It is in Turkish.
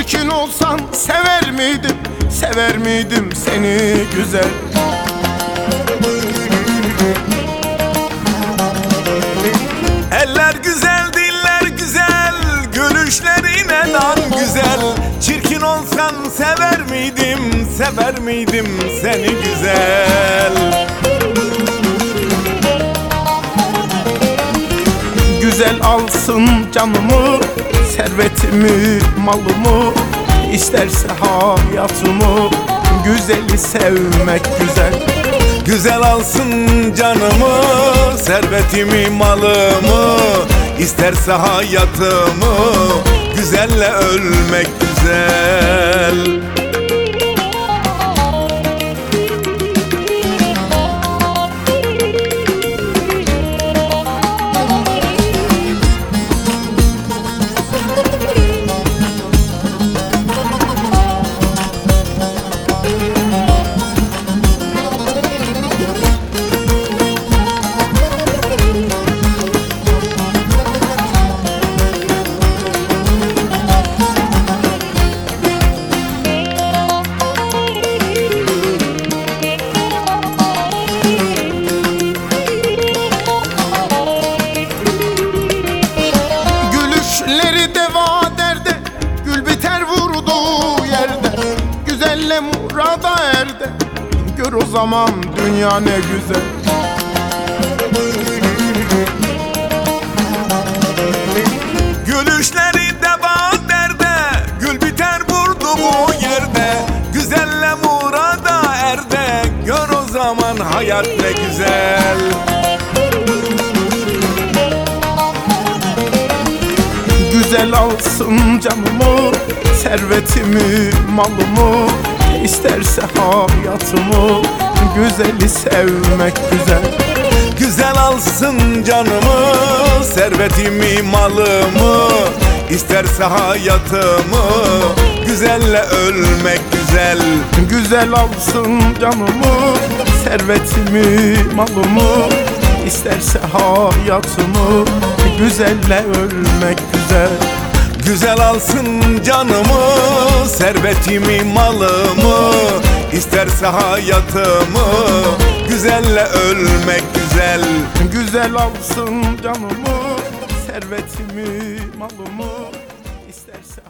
Çirkin olsan sever miydim, sever miydim seni güzel? Eller güzel, diller güzel, gülüşlerine dan güzel. Çirkin olsan sever miydim, sever miydim seni güzel? Güzel alsın canımı, servetimi, malımı, İsterse hayatımı, güzeli sevmek güzel. Güzel alsın canımı, servetimi, malımı, İsterse hayatımı, güzelle ölmek güzel. Güzelle murada erde, gör o zaman dünya ne güzel. Gülüşleri deva derde, gül biter vurdu bu yerde. Güzelle murada erde, gör o zaman hayat ne güzel. Güzel alsın canımı, servetimi, malımı, İsterse hayatımı, güzeli sevmek güzel. Güzel alsın canımı, servetimi, malımı, İsterse hayatımı, güzelle ölmek güzel. Güzel alsın canımı, servetimi, malımı, İsterse hayatımı, güzelle ölmek güzel. Güzel alsın canımı, servetimi, malımı, İsterse hayatımı, güzelle ölmek güzel. Güzel alsın canımı, servetimi, malımı, İsterse